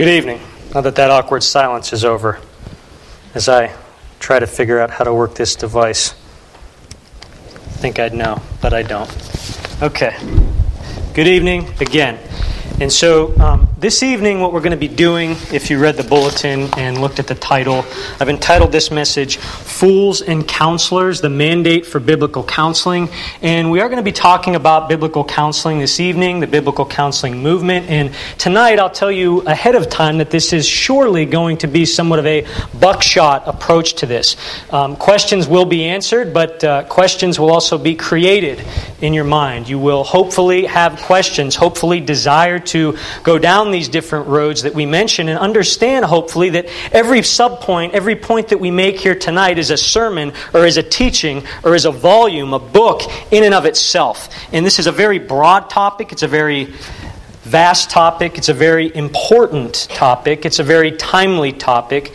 Good evening. Now that awkward silence is over, as I try to figure out how to work this device. I think I'd know, but I don't. Okay. Good evening again. And so this evening what we're going to be doing, if you read the bulletin and looked at the title, I've entitled this message, Fools and Counselors, the Mandate for Biblical Counseling. And we are going to be talking about biblical counseling this evening, the biblical counseling movement. And tonight I'll tell you ahead of time that this is surely going to be somewhat of a buckshot approach to this. Questions will be answered, but questions will also be created in your mind. You will hopefully have questions, hopefully desire to go down these different roads that we mention and understand, hopefully, that every subpoint, every point that we make here tonight is a sermon or is a teaching or is a volume, a book in and of itself. And this is a very broad topic. It's a very vast topic. It's a very important topic. It's a very timely topic.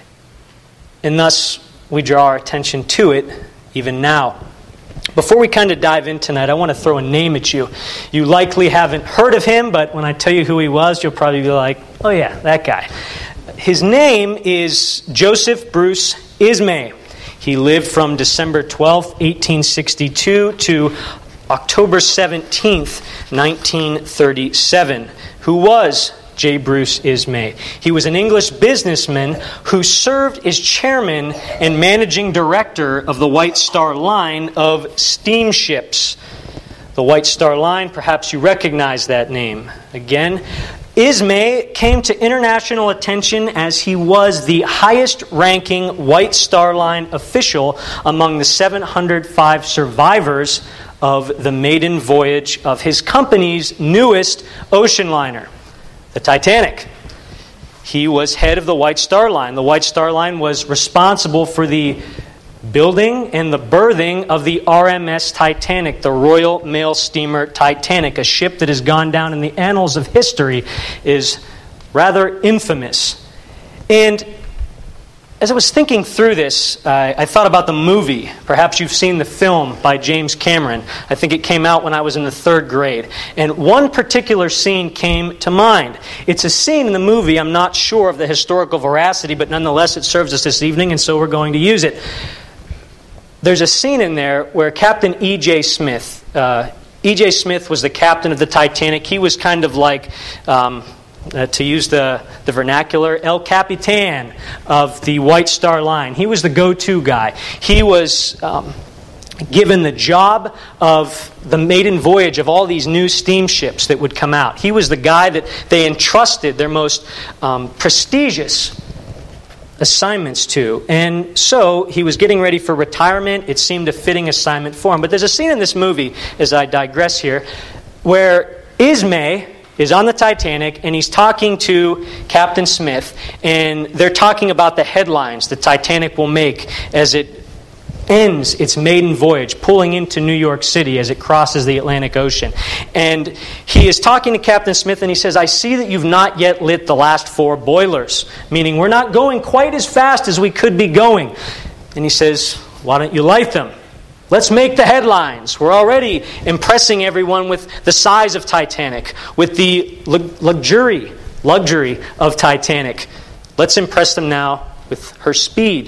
And thus, we draw our attention to it even now. Before we kind of dive in tonight, I want to throw a name at you. You likely haven't heard of him, but when I tell you who he was, you'll probably be like, oh yeah, that guy. His name is Joseph Bruce Ismay. He lived from December 12th, 1862 to October 17th, 1937. Who was J. Bruce Ismay? He was an English businessman who served as chairman and managing director of the White Star Line of steamships. The White Star Line, perhaps you recognize that name. Again, Ismay came to international attention as he was the highest-ranking White Star Line official among the 705 survivors of the maiden voyage of his company's newest ocean liner, the Titanic. He was head of the White Star Line. The White Star Line was responsible for the building and the berthing of the RMS Titanic, the Royal Mail Steamer Titanic, a ship that has gone down in the annals of history, is rather infamous. And as I was thinking through this, I thought about the movie. Perhaps you've seen the film by James Cameron. I think it came out when I was in the 3rd grade. And one particular scene came to mind. It's a scene in the movie, I'm not sure of the historical veracity, but nonetheless it serves us this evening, and so we're going to use it. There's a scene in there where Captain E.J. Smith, E.J. Smith was the captain of the Titanic. He was kind of like, to use the vernacular, El Capitan of the White Star Line. He was the go-to guy. He was given the job of the maiden voyage of all these new steamships that would come out. He was the guy that they entrusted their most prestigious assignments to. And so he was getting ready for retirement. It seemed a fitting assignment for him. But there's a scene in this movie, as I digress here, where Ismay is on the Titanic, and he's talking to Captain Smith, and they're talking about the headlines the Titanic will make as it ends its maiden voyage, pulling into New York City as it crosses the Atlantic Ocean. And he is talking to Captain Smith, and he says, I see that you've not yet lit the last 4 boilers, meaning we're not going quite as fast as we could be going. And he says, why don't you light them? Let's make the headlines. We're already impressing everyone with the size of Titanic, with the luxury of Titanic. Let's impress them now with her speed.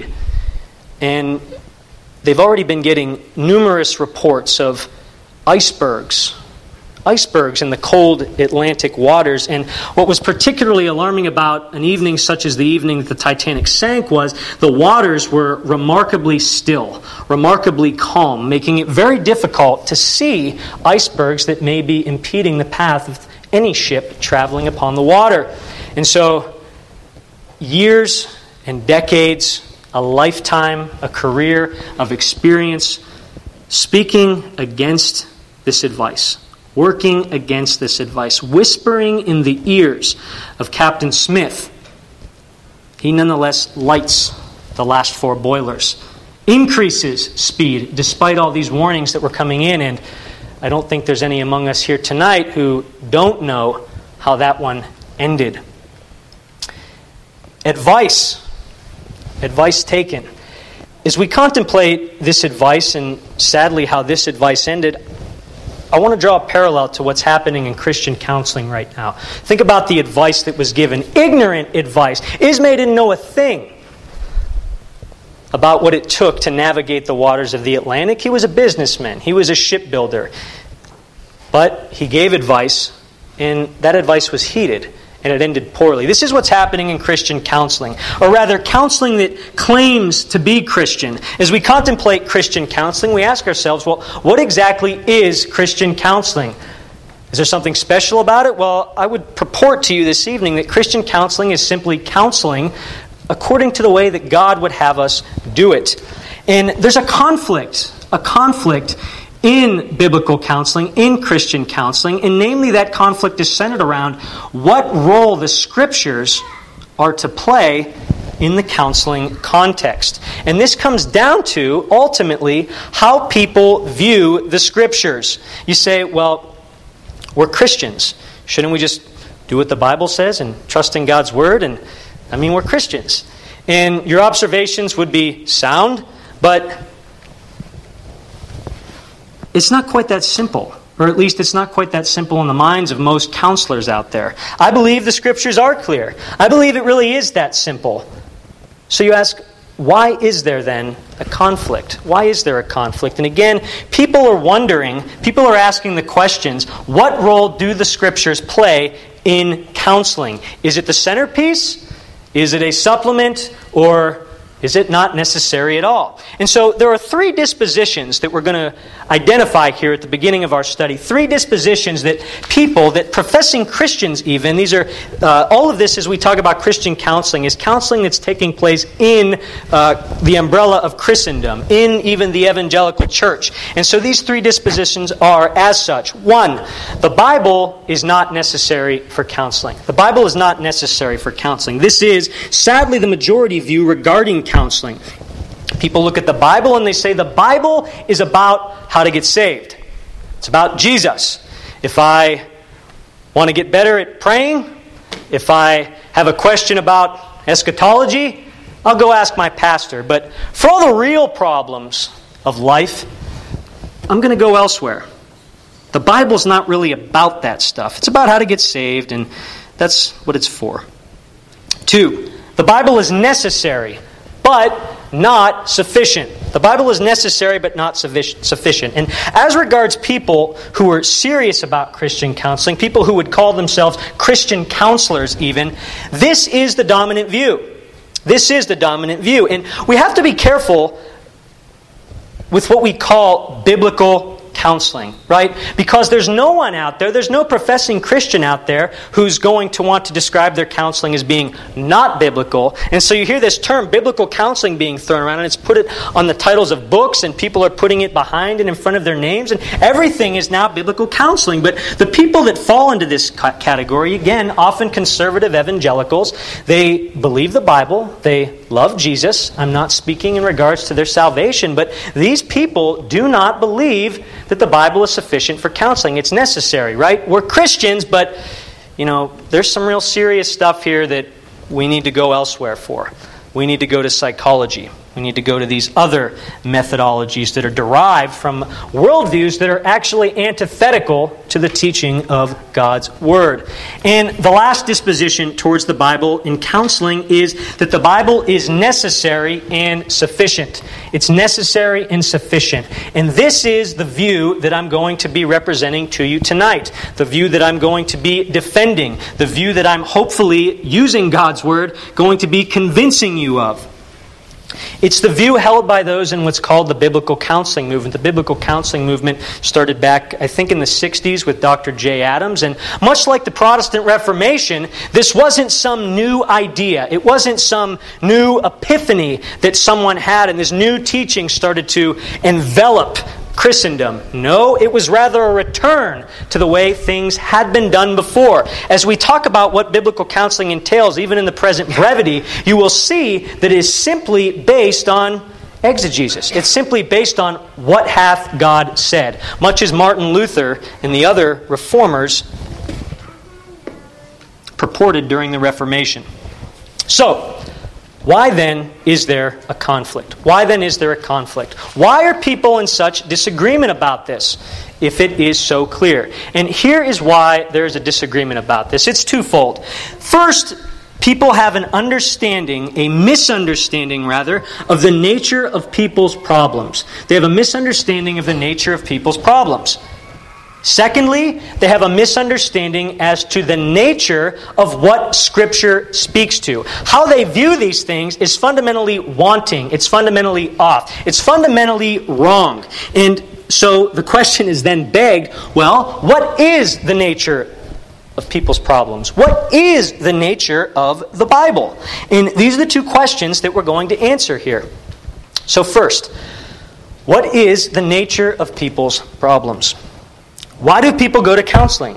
And they've already been getting numerous reports of icebergs in the cold Atlantic waters. And what was particularly alarming about an evening such as the evening that the Titanic sank was the waters were remarkably still, remarkably calm, making it very difficult to see icebergs that may be impeding the path of any ship traveling upon the water. And so, years and decades, a lifetime, a career of experience speaking against this advice. Working against this advice, whispering in the ears of Captain Smith. He nonetheless lights the last 4 boilers, increases speed despite all these warnings that were coming in, and I don't think there's any among us here tonight who don't know how that one ended. Advice taken. As we contemplate this advice and sadly how this advice ended, I want to draw a parallel to what's happening in Christian counseling right now. Think about the advice that was given. Ignorant advice. Ismay didn't know a thing about what it took to navigate the waters of the Atlantic. He was a businessman. He was a shipbuilder. But he gave advice, and that advice was heeded, and it ended poorly. This is what's happening in Christian counseling, or rather, counseling that claims to be Christian. As we contemplate Christian counseling, we ask ourselves, well, what exactly is Christian counseling? Is there something special about it? Well, I would purport to you this evening that Christian counseling is simply counseling according to the way that God would have us do it. And there's a conflict in biblical counseling, in Christian counseling, and namely that conflict is centered around what role the Scriptures are to play in the counseling context. And this comes down to, ultimately, how people view the Scriptures. You say, well, we're Christians. Shouldn't we just do what the Bible says and trust in God's Word? And we're Christians. And your observations would be sound, but it's not quite that simple. Or at least it's not quite that simple in the minds of most counselors out there. I believe the Scriptures are clear. I believe it really is that simple. So you ask, why is there then a conflict? Why is there a conflict? And again, people are asking the questions, what role do the Scriptures play in counseling? Is it the centerpiece? Is it a supplement? Or is it not necessary at all? And so there are three dispositions that we're going to identify here at the beginning of our study. Three dispositions that people, that professing Christians even, these are, all of this as we talk about Christian counseling, is counseling that's taking place in the umbrella of Christendom, in even the evangelical church. And so these three dispositions are as such. One, the Bible is not necessary for counseling. The Bible is not necessary for counseling. This is, sadly, the majority view regarding counseling. People look at the Bible and they say the Bible is about how to get saved. It's about Jesus. If I want to get better at praying, if I have a question about eschatology, I'll go ask my pastor. But for all the real problems of life, I'm going to go elsewhere. The Bible's not really about that stuff. It's about how to get saved, and that's what it's for. Two, the Bible is necessary, but not sufficient. The Bible is necessary but not sufficient. And as regards people who are serious about Christian counseling, people who would call themselves Christian counselors even, this is the dominant view. This is the dominant view. And we have to be careful with what we call biblical counseling, right? Because there's no one out there, there's no professing Christian out there who's going to want to describe their counseling as being not biblical. And so you hear this term, biblical counseling, being thrown around, and it's put it on the titles of books, and people are putting it behind and in front of their names, and everything is now biblical counseling. But the people that fall into this category, again, often conservative evangelicals, they believe the Bible, they love Jesus. I'm not speaking in regards to their salvation, but these people do not believe that the Bible is sufficient for counseling. It's necessary, right? We're Christians, but, there's some real serious stuff here that we need to go elsewhere for. We need to go to psychology. We need to go to these other methodologies that are derived from worldviews that are actually antithetical to the teaching of God's Word. And the last disposition towards the Bible in counseling is that the Bible is necessary and sufficient. It's necessary and sufficient. And this is the view that I'm going to be representing to you tonight. The view that I'm going to be defending. The view that I'm hopefully, using God's Word, going to be convincing you of. It's the view held by those in what's called the biblical counseling movement. The biblical counseling movement started back, I think, in the 60s with Dr. J. Adams. And much like the Protestant Reformation, this wasn't some new idea. It wasn't some new epiphany that someone had, and this new teaching started to envelop Christendom. No, it was rather a return to the way things had been done before. As we talk about what biblical counseling entails, even in the present brevity, you will see that it is simply based on exegesis. It's simply based on what hath God said. Much as Martin Luther and the other reformers purported during the Reformation. So, Why then is there a conflict? Why then is there a conflict? Why are people in such disagreement about this, if it is so clear? And here is why there is a disagreement about this. It's twofold. First, people have a misunderstanding of the nature of people's problems. They have a misunderstanding of the nature of people's problems. Secondly, they have a misunderstanding as to the nature of what Scripture speaks to. How they view these things is fundamentally wanting. It's fundamentally off. It's fundamentally wrong. And so the question is then begged, well, what is the nature of people's problems? What is the nature of the Bible? And these are the two questions that we're going to answer here. So first, what is the nature of people's problems? Why do people go to counseling?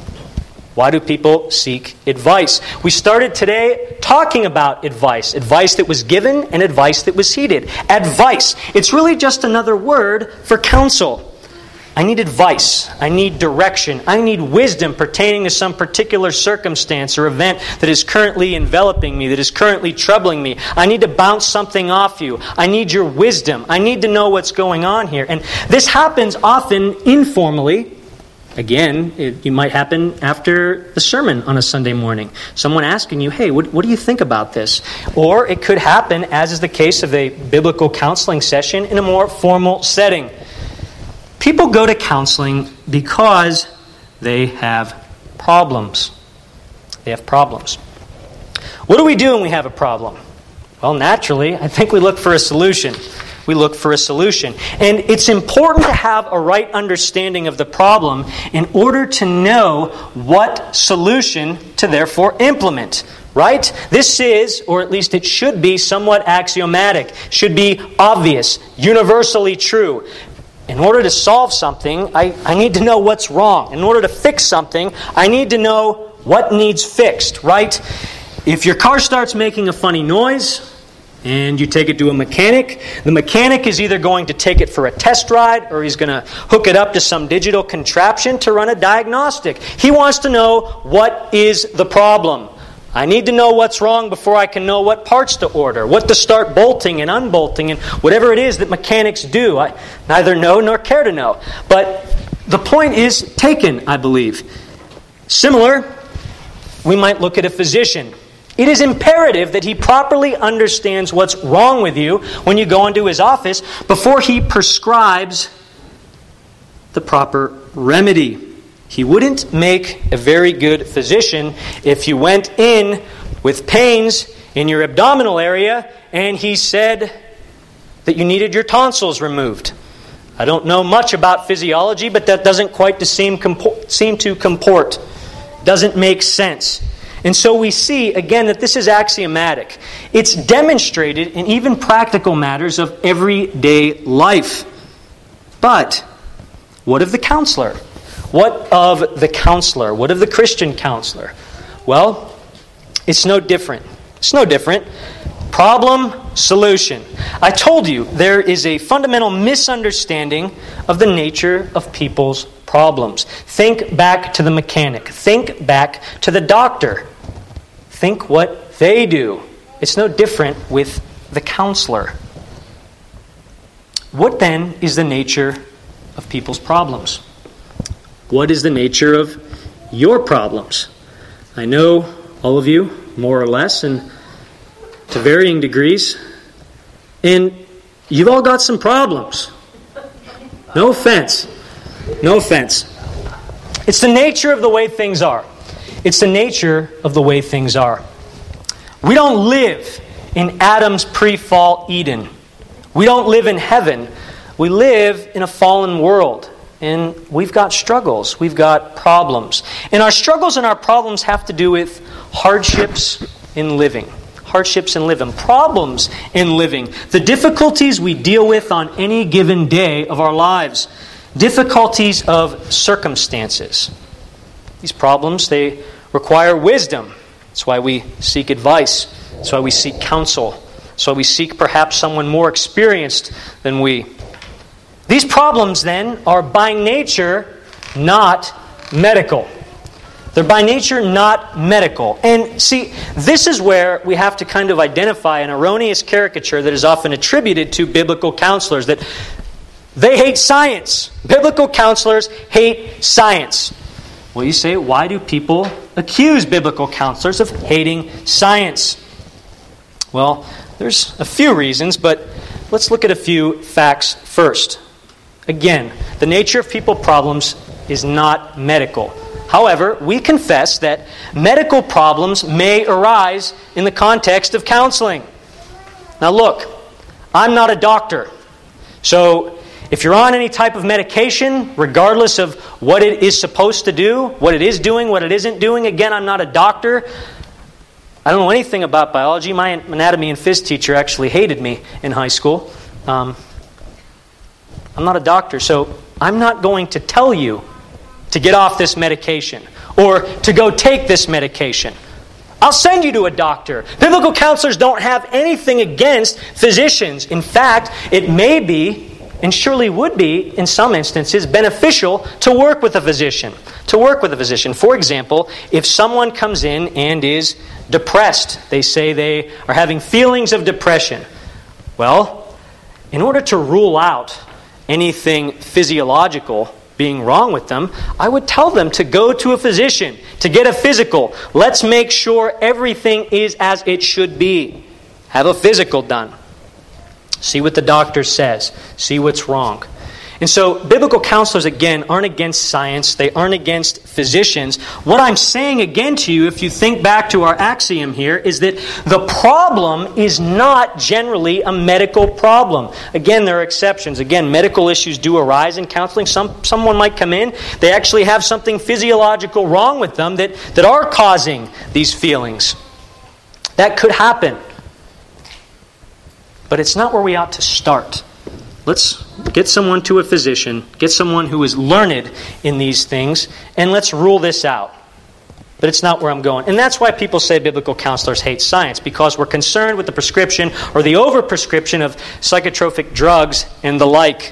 Why do people seek advice? We started today talking about advice. Advice that was given and advice that was heeded. Advice. It's really just another word for counsel. I need advice. I need direction. I need wisdom pertaining to some particular circumstance or event that is currently enveloping me, that is currently troubling me. I need to bounce something off you. I need your wisdom. I need to know what's going on here. And this happens often informally. Again, it might happen after the sermon on a Sunday morning. Someone asking you, hey, what do you think about this? Or it could happen, as is the case of a biblical counseling session, in a more formal setting. People go to counseling because they have problems. They have problems. What do we do when we have a problem? Well, naturally, I think we look for a solution. We look for a solution. And it's important to have a right understanding of the problem in order to know what solution to therefore implement. Right? This is, or at least it should be, somewhat axiomatic. Should be obvious, universally true. In order to solve something, I need to know what's wrong. In order to fix something, I need to know what needs fixed. Right? If your car starts making a funny noise, and you take it to a mechanic, the mechanic is either going to take it for a test ride or he's going to hook it up to some digital contraption to run a diagnostic. He wants to know what is the problem. I need to know what's wrong before I can know what parts to order, what to start bolting and unbolting, and whatever it is that mechanics do. I neither know nor care to know. But the point is taken, I believe. Similar, we might look at a physician. It is imperative that he properly understands what's wrong with you when you go into his office before he prescribes the proper remedy. He wouldn't make a very good physician if you went in with pains in your abdominal area and he said that you needed your tonsils removed. I don't know much about physiology, but that doesn't quite seem to comport. Doesn't make sense. And so we see, again, that this is axiomatic. It's demonstrated in even practical matters of everyday life. But what of the counselor? What of the counselor? What of the Christian counselor? Well, it's no different. It's no different. Problem, solution. I told you there is a fundamental misunderstanding of the nature of people's problems. Think back to the mechanic. Think back to the doctor. Think what they do. It's no different with the counselor. What then is the nature of people's problems? What is the nature of your problems? I know all of you, more or less, and to varying degrees, and you've all got some problems. No offense. No offense. It's the nature of the way things are. It's the nature of the way things are. We don't live in Adam's pre-fall Eden. We don't live in heaven. We live in a fallen world. And we've got struggles. We've got problems. And our struggles and our problems have to do with hardships in living. Hardships in living. Problems in living. The difficulties we deal with on any given day of our lives. Difficulties of circumstances. These problems, they require wisdom. That's why we seek advice. That's why we seek counsel. That's why we seek perhaps someone more experienced than we. These problems, then, are by nature not medical. They're by nature not medical. And see, this is where we have to kind of identify an erroneous caricature that is often attributed to biblical counselors, that they hate science. Biblical counselors hate science. Well, you say, why do people accuse biblical counselors of hating science? Well, there's a few reasons, but let's look at a few facts first. Again, the nature of people problems is not medical. However, we confess that medical problems may arise in the context of counseling. Now look, I'm not a doctor. So if you're on any type of medication, regardless of what it is supposed to do, what it is doing, what it isn't doing, again, I'm not a doctor. I don't know anything about biology. My anatomy and phys teacher actually hated me in high school. I'm not a doctor, so I'm not going to tell you to get off this medication or to go take this medication. I'll send you to a doctor. Biblical counselors don't have anything against physicians. In fact, it may be, and surely would be, in some instances, beneficial to work with a physician. For example, if someone comes in and is depressed, they say they are having feelings of depression. Well, in order to rule out anything physiological being wrong with them, I would tell them to go to a physician, to get a physical. Let's make sure everything is as it should be. Have a physical done. See what the doctor says. See what's wrong. And so, biblical counselors, again, aren't against science. They aren't against physicians. What I'm saying again to you, if you think back to our axiom here, is that the problem is not generally a medical problem. Again, there are exceptions. Again, medical issues do arise in counseling. Someone might come in, they actually have something physiological wrong with them that are causing these feelings. That could happen. But it's not where we ought to start. Let's get someone to a physician, get someone who is learned in these things, and let's rule this out. But it's not where I'm going. And that's why people say biblical counselors hate science, because we're concerned with the prescription or the over-prescription of psychotropic drugs and the like.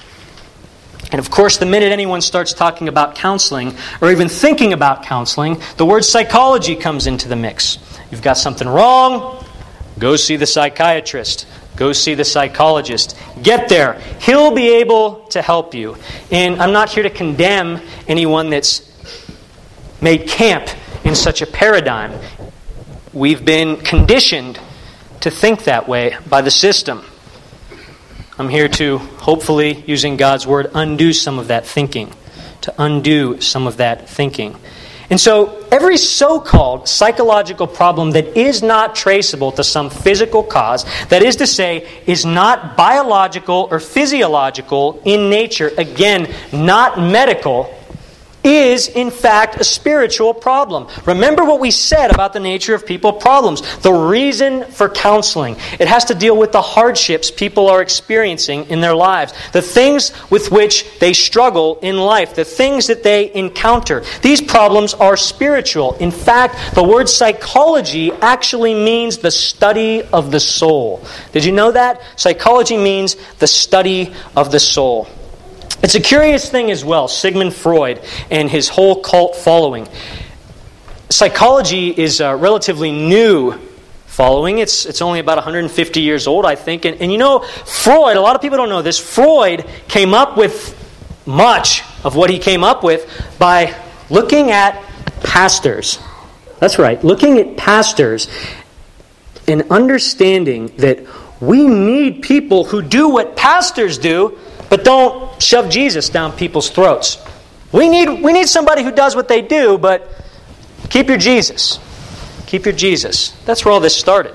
And of course, the minute anyone starts talking about counseling, or even thinking about counseling, the word psychology comes into the mix. You've got something wrong, go see the psychiatrist. Go see the psychologist. Get there. He'll be able to help you. And I'm not here to condemn anyone that's made camp in such a paradigm. We've been conditioned to think that way by the system. I'm here to, hopefully, using God's Word, undo some of that thinking. To undo some of that thinking. And so, every so-called psychological problem that is not traceable to some physical cause, that is to say, is not biological or physiological in nature, again, not medical, is in fact a spiritual problem. Remember what we said about the nature of people problems. The reason for counseling. It has to deal with the hardships people are experiencing in their lives. The things with which they struggle in life. The things that they encounter. These problems are spiritual. In fact, the word psychology actually means the study of the soul. Did you know that? Psychology means the study of the soul. It's a curious thing as well, Sigmund Freud and his whole cult following. Psychology is a relatively new following. It's only about 150 years old, I think. And you know, Freud, a lot of people don't know this, Freud came up with much of what he came up with by looking at pastors. That's right, looking at pastors and understanding that we need people who do what pastors do, but don't shove Jesus down people's throats. We need somebody who does what they do, but keep your Jesus. Keep your Jesus. That's where all this started.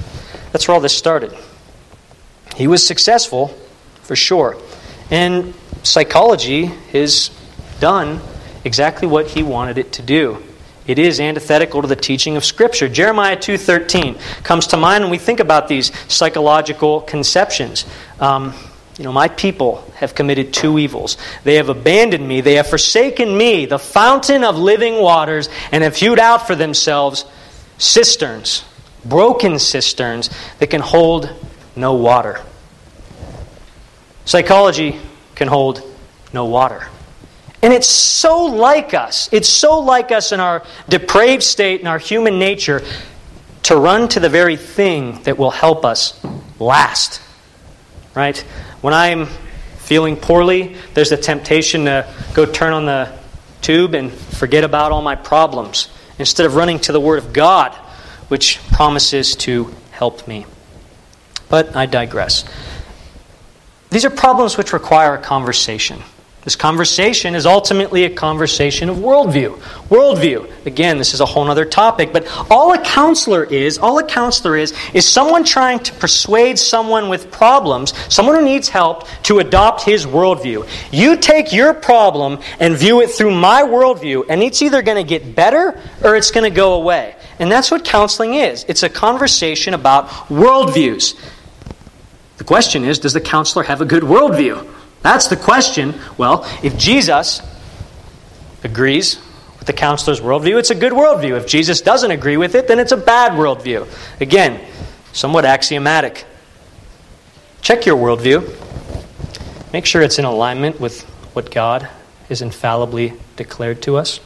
He was successful, for sure. And psychology has done exactly what he wanted it to do. It is antithetical to the teaching of Scripture. Jeremiah 2:13 comes to mind when we think about these psychological conceptions. My people have committed two evils. They have abandoned me. They have forsaken me, the fountain of living waters, and have hewed out for themselves cisterns, broken cisterns that can hold no water. Psychology can hold no water. And it's so like us. It's so like us in our depraved state, in our human nature, to run to the very thing that will help us last. Right? When I'm feeling poorly, there's a temptation to go turn on the tube and forget about all my problems, instead of running to the Word of God, which promises to help me. But I digress. These are problems which require a conversation. This conversation is ultimately a conversation of worldview. Worldview. Again, this is a whole other topic, but all a counselor is someone trying to persuade someone with problems, someone who needs help, to adopt his worldview. You take your problem and view it through my worldview, and it's either going to get better or it's going to go away. And that's what counseling is. It's a conversation about worldviews. The question is, does the counselor have a good worldview? That's the question. Well, if Jesus agrees with the counselor's worldview, it's a good worldview. If Jesus doesn't agree with it, then it's a bad worldview. Again, somewhat axiomatic. Check your worldview. Make sure it's in alignment with what God has infallibly declared to us.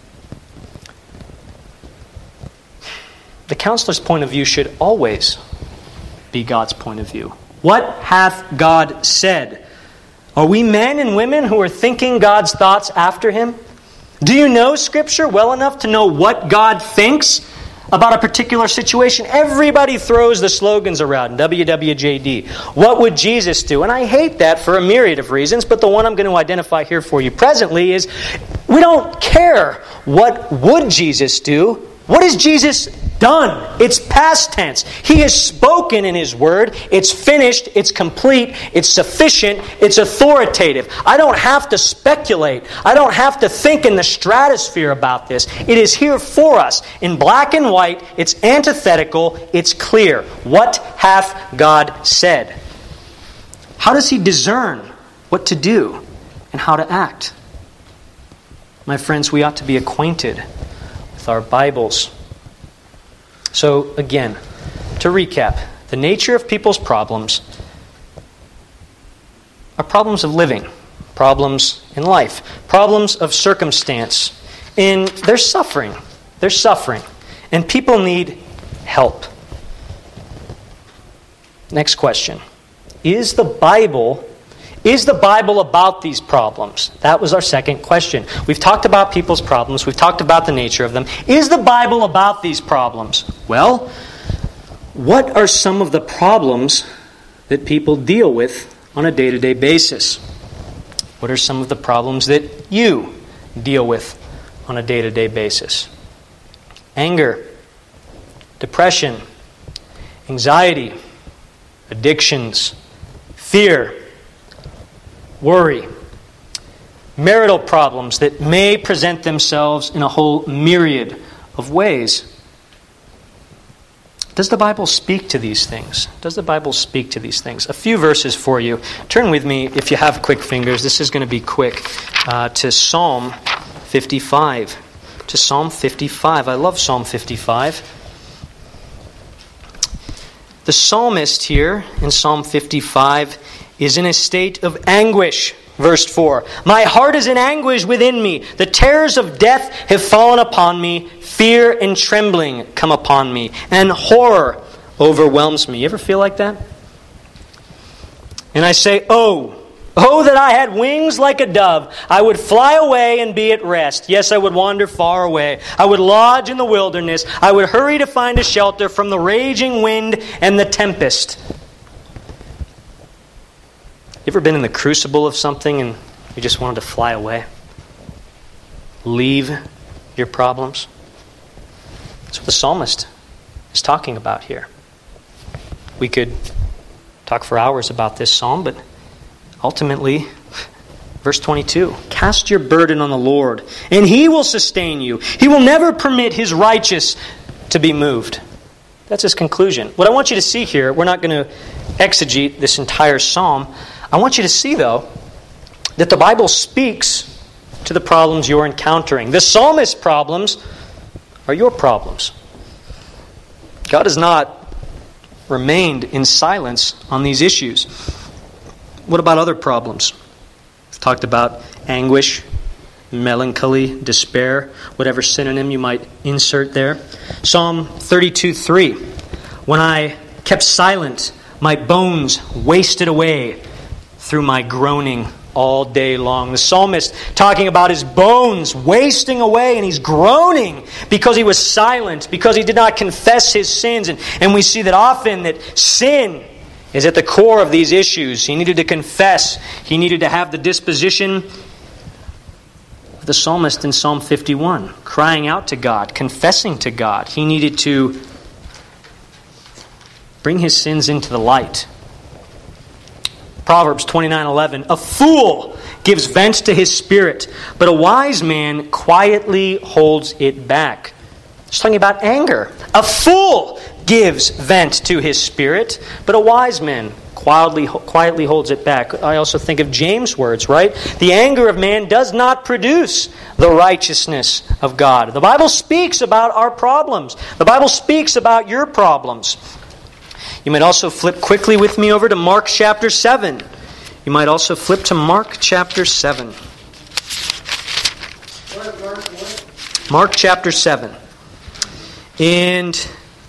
The counselor's point of view should always be God's point of view. What hath God said? Are we men and women who are thinking God's thoughts after Him? Do you know Scripture well enough to know what God thinks about a particular situation? Everybody throws the slogans around, WWJD. What would Jesus do? And I hate that for a myriad of reasons, but the one I'm going to identify here for you presently is we don't care what would Jesus do. What has Jesus done? It's past tense. He has spoken in His Word. It's finished. It's complete. It's sufficient. It's authoritative. I don't have to speculate. I don't have to think in the stratosphere about this. It is here for us. In black and white, it's antithetical. It's clear. What hath God said? How does He discern what to do and how to act? My friends, we ought to be acquainted with our Bibles. So again, to recap, the nature of people's problems are problems of living, problems in life, problems of circumstance. And they're suffering. They're suffering. And people need help. Next question. Is the Bible about these problems? That was our second question. We've talked about people's problems. We've talked about the nature of them. Is the Bible about these problems? Well, what are some of the problems that people deal with on a day-to-day basis? What are some of the problems that you deal with on a day-to-day basis? Anger, depression, anxiety, addictions, fear, worry, marital problems that may present themselves in a whole myriad of ways. Does the Bible speak to these things? Does the Bible speak to these things? A few verses for you. Turn with me, if you have quick fingers, this is going to be quick, to Psalm 55. To Psalm 55. I love Psalm 55. The psalmist here in Psalm 55 is in a state of anguish. Verse 4, my heart is in anguish within me. The terrors of death have fallen upon me. Fear and trembling come upon me. And horror overwhelms me. You ever feel like that? And I say, oh, that I had wings like a dove. I would fly away and be at rest. Yes, I would wander far away. I would lodge in the wilderness. I would hurry to find a shelter from the raging wind and the tempest. You ever been in the crucible of something and you just wanted to fly away? Leave your problems? That's what the psalmist is talking about here. We could talk for hours about this psalm, but ultimately, verse 22, cast your burden on the Lord, and He will sustain you. He will never permit His righteous to be moved. That's His conclusion. What I want you to see here, we're not going to exegete this entire psalm. I want you to see, though, that the Bible speaks to the problems you're encountering. The psalmist's problems are your problems. God has not remained in silence on these issues. What about other problems? We've talked about anguish, melancholy, despair, whatever synonym you might insert there. Psalm 32:3. When I kept silent, my bones wasted away through my groaning all day long. The psalmist talking about his bones wasting away, and he's groaning because he was silent, because he did not confess his sins. And we see that often that sin is at the core of these issues. He needed to confess. He needed to have the disposition of the psalmist in Psalm 51, crying out to God, confessing to God. He needed to bring his sins into the light. Proverbs 29:11, a fool gives vent to his spirit, but a wise man quietly holds it back. It's talking about anger. A fool gives vent to his spirit, but a wise man quietly holds it back. I also think of James' words, right? The anger of man does not produce the righteousness of God. The Bible speaks about our problems. The Bible speaks about your problems. You might also flip quickly with me over to Mark chapter 7. You might also flip to Mark chapter 7. Mark chapter 7. And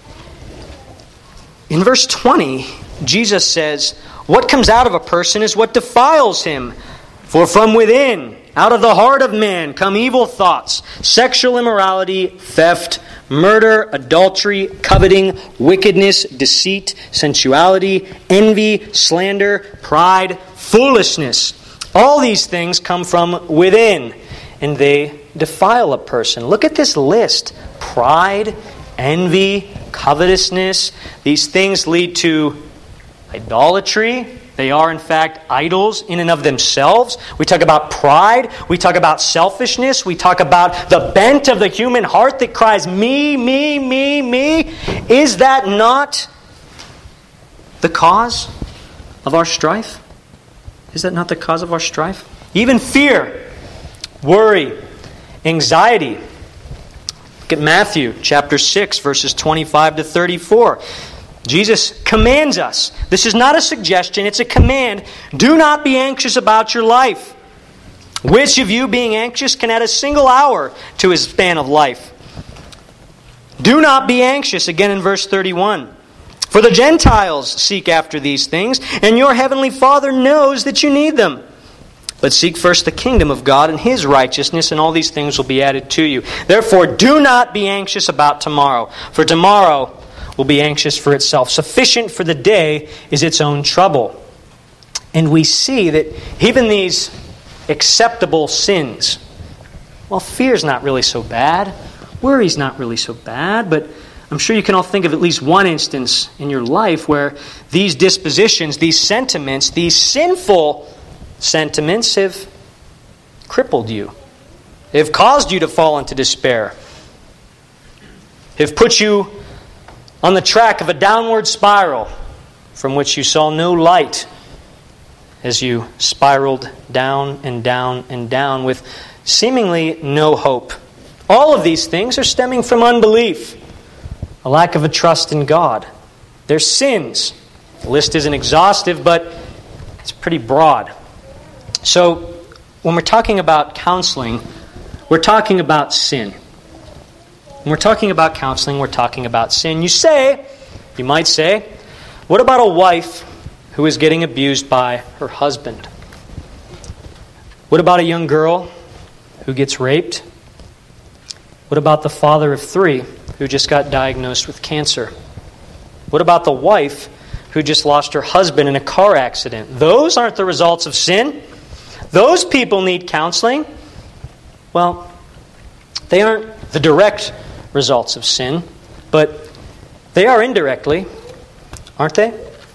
in verse 20, Jesus says, what comes out of a person is what defiles him. For from within, out of the heart of man, come evil thoughts, sexual immorality, theft, murder, adultery, coveting, wickedness, deceit, sensuality, envy, slander, pride, foolishness. All these things come from within, and they defile a person. Look at this list. Pride, envy, covetousness. These things lead to idolatry. They are, in fact, idols in and of themselves. We talk about pride. We talk about selfishness. We talk about the bent of the human heart that cries, me, me, me, me. Is that not the cause of our strife? Is that not the cause of our strife? Even fear, worry, anxiety. Look at Matthew chapter 6, verses 25 to 34. Jesus commands us. This is not a suggestion, it's a command. Do not be anxious about your life. Which of you, being anxious, can add a single hour to his span of life? Do not be anxious, again in verse 31. For the Gentiles seek after these things, and your heavenly Father knows that you need them. But seek first the kingdom of God and His righteousness, and all these things will be added to you. Therefore, do not be anxious about tomorrow, for tomorrow will be anxious for itself. Sufficient for the day is its own trouble. And we see that even these acceptable sins, well, fear's not really so bad. Worry's not really so bad. But I'm sure you can all think of at least one instance in your life where these dispositions, these sentiments, these sinful sentiments have crippled you. They've caused you to fall into despair. Have put you on the track of a downward spiral from which you saw no light as you spiraled down and down and down with seemingly no hope. All of these things are stemming from unbelief, a lack of a trust in God. They're sins. The list isn't exhaustive, but it's pretty broad. So when we're talking about counseling, we're talking about sin. When we're talking about counseling, we're talking about sin. You might say, what about a wife who is getting abused by her husband? What about a young girl who gets raped? What about the father of 3 who just got diagnosed with cancer? What about the wife who just lost her husband in a car accident? Those aren't the results of sin. Those people need counseling. Well, they aren't the direct results of sin, but they are indirectly, aren't they?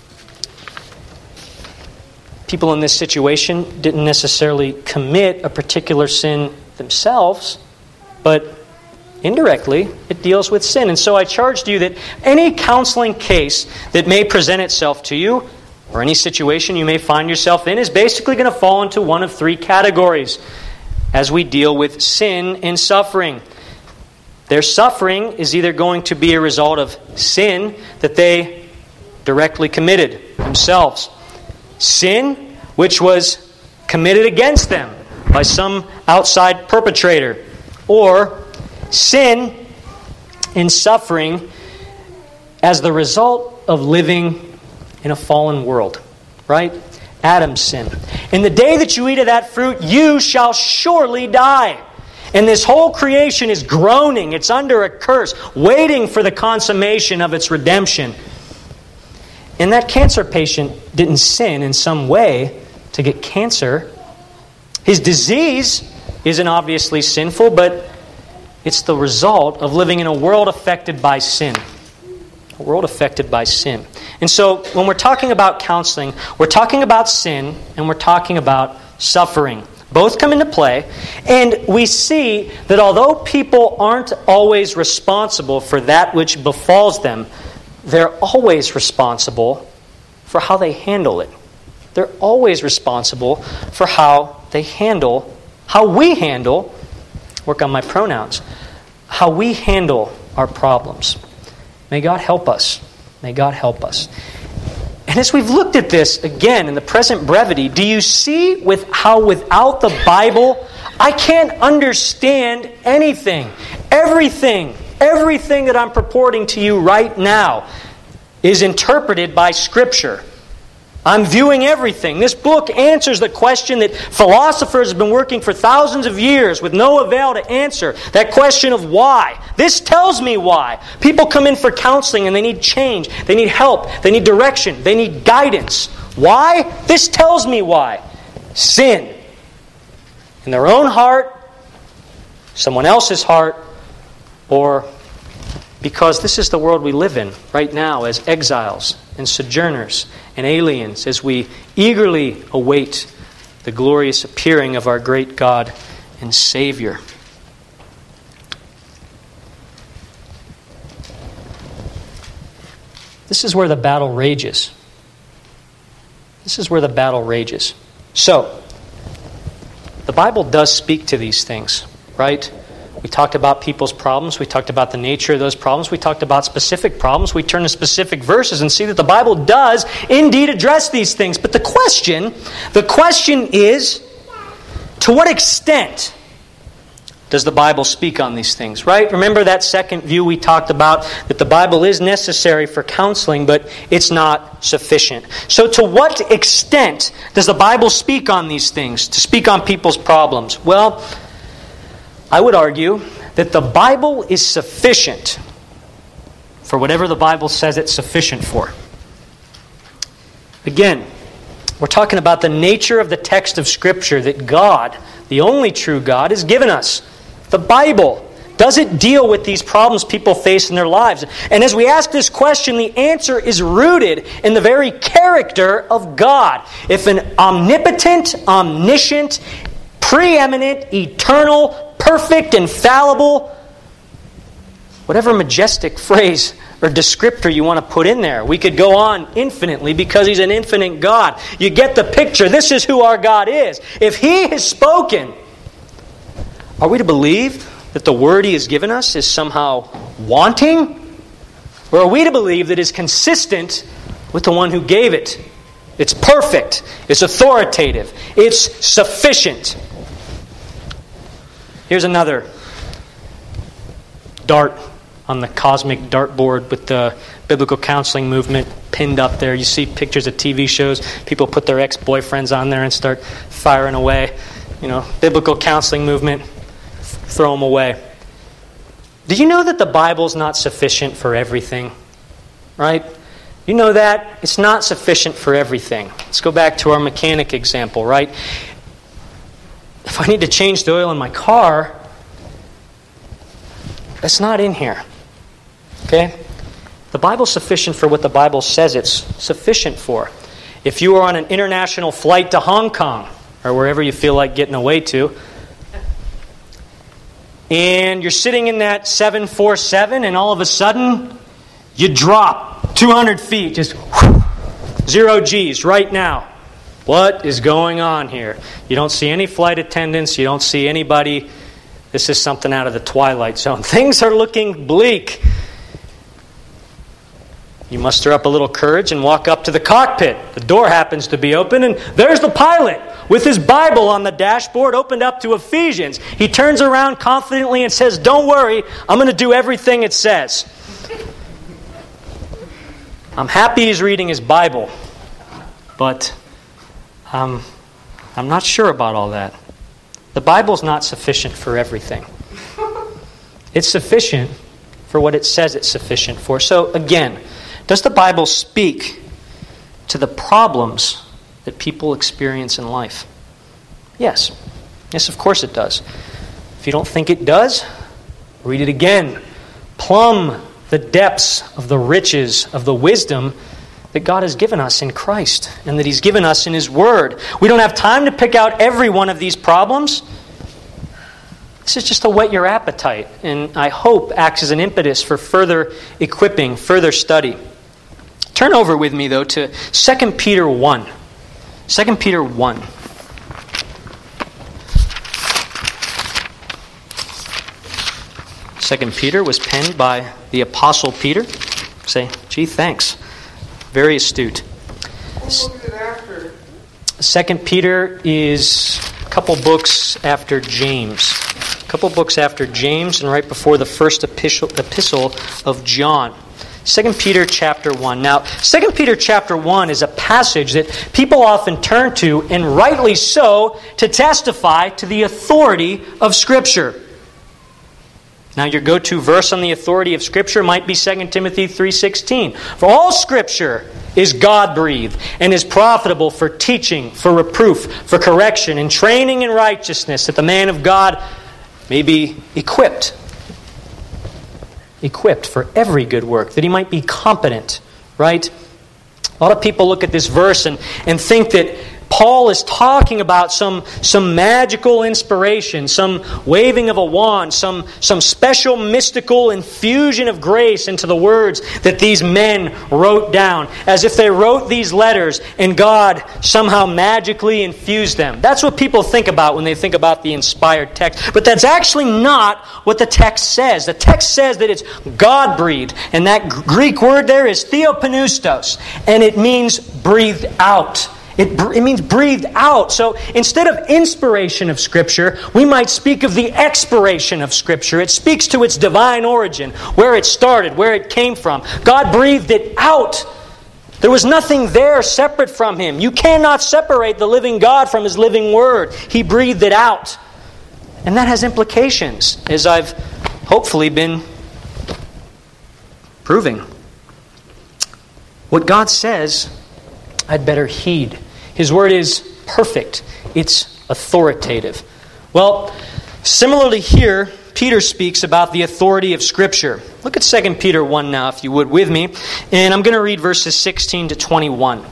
People in this situation didn't necessarily commit a particular sin themselves, but indirectly it deals with sin. And so I charged you that any counseling case that may present itself to you, or any situation you may find yourself in, is basically going to fall into one of 3 categories as we deal with sin and suffering. Their suffering is either going to be a result of sin that they directly committed themselves. Sin which was committed against them by some outside perpetrator. Or sin and suffering as the result of living in a fallen world. Right? Adam's sin. In the day that you eat of that fruit, you shall surely die. And this whole creation is groaning. It's under a curse, waiting for the consummation of its redemption. And that cancer patient didn't sin in some way to get cancer. His disease isn't obviously sinful, but it's the result of living in a world affected by sin. A world affected by sin. And so when we're talking about counseling, we're talking about sin and we're talking about suffering. Both come into play, and we see that although people aren't always responsible for that which befalls them, they're always responsible for how they handle it. They're always responsible for how we handle, work on my pronouns, how we handle our problems. May God help us. May God help us. And as we've looked at this again in the present brevity, do you see how without the Bible, I can't understand anything. Everything that I'm purporting to you right now is interpreted by Scripture. I'm viewing everything. This book answers the question that philosophers have been working for thousands of years with no avail to answer. That question of why. This tells me why. People come in for counseling and they need change. They need help. They need direction. They need guidance. Why? This tells me why. Sin. In their own heart, someone else's heart, or because this is the world we live in right now as exiles and sojourners and aliens as we eagerly await the glorious appearing of our great God and Savior. This is where the battle rages. This is where the battle rages. So, the Bible does speak to these things, right? We talked about people's problems. We talked about the nature of those problems. We talked about specific problems. We turn to specific verses and see that the Bible does indeed address these things. But the question is, to what extent does the Bible speak on these things, right? Remember that second view we talked about, that the Bible is necessary for counseling, but it's not sufficient. So to what extent does the Bible speak on these things, to speak on people's problems? Well, I would argue that the Bible is sufficient for whatever the Bible says it's sufficient for. Again, we're talking about the nature of the text of Scripture that God, the only true God, has given us. The Bible. Does it deal with these problems people face in their lives? And as we ask this question, the answer is rooted in the very character of God. If an omnipotent, omniscient, preeminent, eternal, perfect, infallible, whatever majestic phrase or descriptor you want to put in there. We could go on infinitely because He's an infinite God. You get the picture. This is who our God is. If He has spoken, are we to believe that the word He has given us is somehow wanting? Or are we to believe that it is consistent with the one who gave it? It's perfect. It's authoritative. It's sufficient. Here's another dart on the cosmic dartboard with the biblical counseling movement pinned up there. You see pictures of TV shows. People put their ex-boyfriends on there and start firing away. Biblical counseling movement. Throw them away. Did you know that the Bible's not sufficient for everything? Right? You know that? It's not sufficient for everything. Let's go back to our mechanic example, right? If I need to change the oil in my car, that's not in here. Okay? The Bible's sufficient for what the Bible says it's sufficient for. If you are on an international flight to Hong Kong, or wherever you feel like getting away to, and you're sitting in that 747, and all of a sudden, you drop 200 feet, just 0 G's right now. What is going on here? You don't see any flight attendants. You don't see anybody. This is something out of the Twilight Zone. Things are looking bleak. You muster up a little courage and walk up to the cockpit. The door happens to be open, and there's the pilot. with his Bible on the dashboard opened up to Ephesians. He turns around confidently and says, "Don't worry, I'm going to do everything it says." I'm happy he's reading his Bible, but I'm not sure about all that. The Bible's not sufficient for everything. It's sufficient for what it says it's sufficient for. So again, does the Bible speak to the problems that people experience in life? Yes. Yes, of course it does. If you don't think it does, read it again. Plumb the depths of the riches of the wisdom that God has given us in Christ and that He's given us in His Word. We don't have time to pick out every one of these problems. This is just to whet your appetite, and I hope acts as an impetus for further equipping, further study. Turn over with me, though, to 2 Peter 1. 2 Peter 1. Second Peter was penned by the Apostle Peter. Say, gee, thanks. Very astute. 2 Peter is a couple books after James. A couple books after James and right before the first epistle of John. 2 Peter chapter 1. Now, 2 Peter chapter 1 is a passage that people often turn to, and rightly so, to testify to the authority of Scripture. Now, your go-to verse on the authority of Scripture might be 2 Timothy 3:16. For all Scripture is God-breathed and is profitable for teaching, for reproof, for correction, and training in righteousness, that the man of God may be equipped for every good work, that he might be competent, right? A lot of people look at this verse and think that Paul is talking about some magical inspiration, some waving of a wand, some special mystical infusion of grace into the words that these men wrote down, as if they wrote these letters and God somehow magically infused them. That's what people think about when they think about the inspired text. But that's actually not what the text says. The text says that it's God-breathed, and that Greek word there is theopneustos, and it means breathed out. It means breathed out. So instead of inspiration of Scripture, we might speak of the expiration of Scripture. It speaks to its divine origin, where it started, where it came from. God breathed it out. There was nothing there separate from Him. You cannot separate the living God from His living Word. He breathed it out. And that has implications, as I've hopefully been proving. What God says, I'd better heed. His word is perfect. It's authoritative. Well, similarly here, Peter speaks about the authority of Scripture. Look at 2 Peter 1 now, if you would, with me. And I'm going to read verses 16 to 21.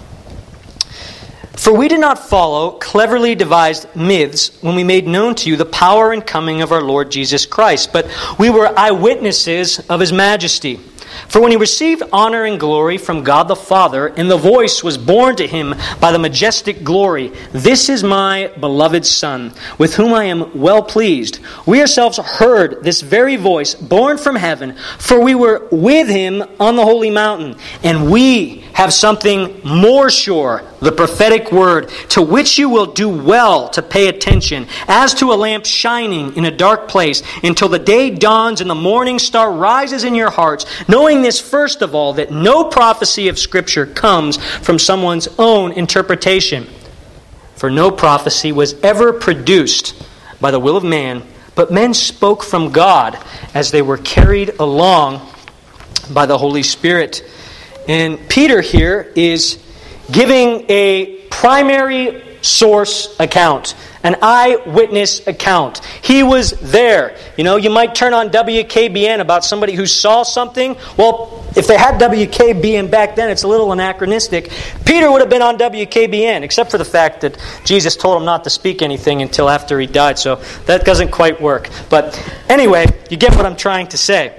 For we did not follow cleverly devised myths when we made known to you the power and coming of our Lord Jesus Christ, but we were eyewitnesses of His majesty. For when He received honor and glory from God the Father, and the voice was borne to Him by the majestic glory, "This is my beloved Son, with whom I am well pleased," we ourselves heard this very voice borne from heaven, for we were with Him on the holy mountain. And we have something more sure, the prophetic word, to which you will do well to pay attention, as to a lamp shining in a dark place, until the day dawns and the morning star rises in your hearts, knowing this first of all, that no prophecy of Scripture comes from someone's own interpretation. For no prophecy was ever produced by the will of man, but men spoke from God as they were carried along by the Holy Spirit. And Peter here is giving a primary source account, an eyewitness account. He was there. You know, you might turn on WKBN about somebody who saw something. Well, if they had WKBN back then, it's a little anachronistic. Peter would have been on WKBN, except for the fact that Jesus told him not to speak anything until after he died, so that doesn't quite work. But anyway, you get what I'm trying to say.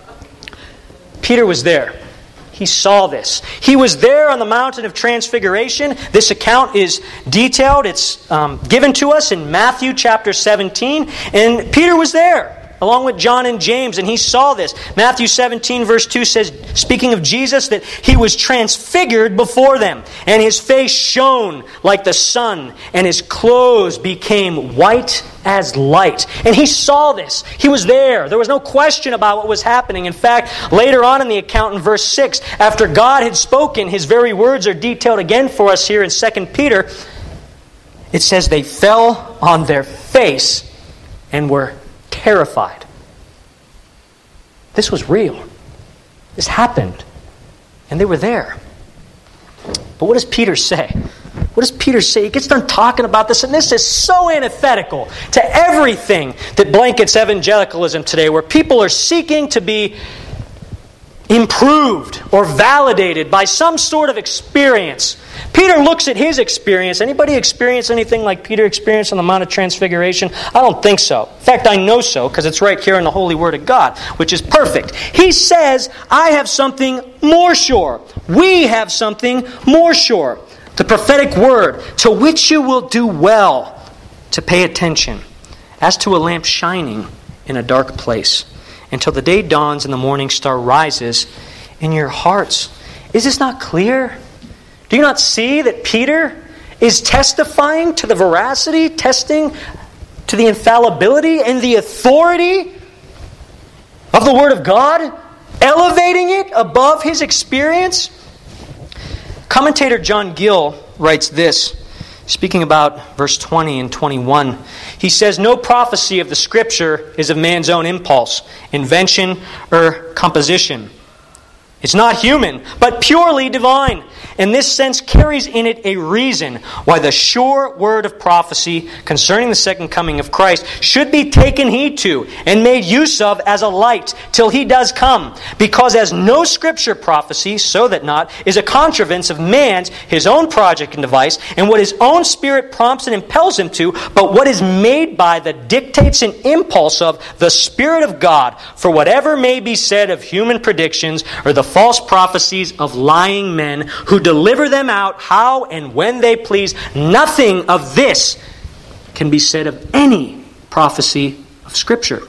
Peter was there. He saw this. He was there on the mountain of transfiguration. This account is detailed. It's given to us in Matthew chapter 17. And Peter was there. along with John and James, and he saw this. Matthew 17 verse 2 says, speaking of Jesus, that he was transfigured before them, and his face shone like the sun, and his clothes became white as light. And he saw this. He was there. There was no question about what was happening. In fact, later on in the account in verse 6, after God had spoken, his very words are detailed again for us here in 2 Peter. It says they fell on their face and were terrified. This was real. This happened. And they were there. But what does Peter say? What does Peter say? He gets done talking about this, and this is so antithetical to everything that blankets evangelicalism today, where people are seeking to be improved or validated by some sort of experience. Peter looks at his experience. Anybody experience anything like Peter experienced on the Mount of Transfiguration? I don't think so. In fact, I know so, because it's right here in the Holy Word of God, which is perfect. He says, I have something more sure. We have something more sure. The prophetic word, to which you will do well to pay attention, as to a lamp shining in a dark place, until the day dawns and the morning star rises in your hearts. Is this not clear? Do you not see that Peter is testifying to the veracity, testing to the infallibility and the authority of the Word of God, elevating it above his experience? Commentator John Gill writes this, speaking about verse 20 and 21. He says, no prophecy of the Scripture is of man's own impulse, invention, or composition. It's not human, but purely divine. And this sense carries in it a reason why the sure word of prophecy concerning the second coming of Christ should be taken heed to and made use of as a light till he does come. Because as no Scripture prophecy, so that not, is a contrivance of man's, his own project and device, and what his own spirit prompts and impels him to, but what is made by the dictates and impulse of the Spirit of God, for whatever may be said of human predictions or the false prophecies of lying men who deliver them out how and when they please, nothing of this can be said of any prophecy of Scripture.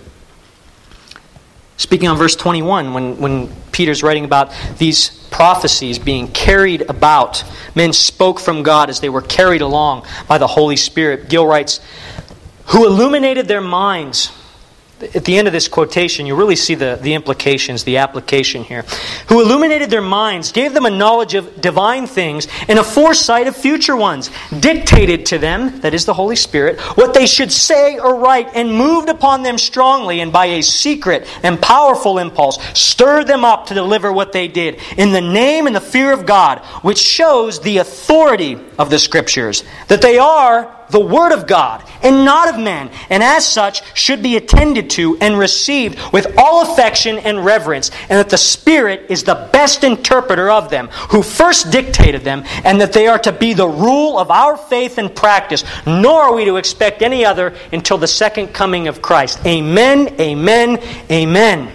Speaking on verse 21, when Peter's writing about these prophecies being carried about, men spoke from God as they were carried along by the Holy Spirit. Gill writes, who illuminated their minds. At the end of this quotation, you really see the implications, the application here. Who illuminated their minds, gave them a knowledge of divine things, and a foresight of future ones, dictated to them, that is the Holy Spirit, what they should say or write, and moved upon them strongly, and by a secret and powerful impulse, stirred them up to deliver what they did, in the name and the fear of God, which shows the authority of the Scriptures, that they are the Word of God, and not of men, and as such should be attended to and received with all affection and reverence, and that the Spirit is the best interpreter of them, who first dictated them, and that they are to be the rule of our faith and practice, nor are we to expect any other until the second coming of Christ. Amen, amen, amen.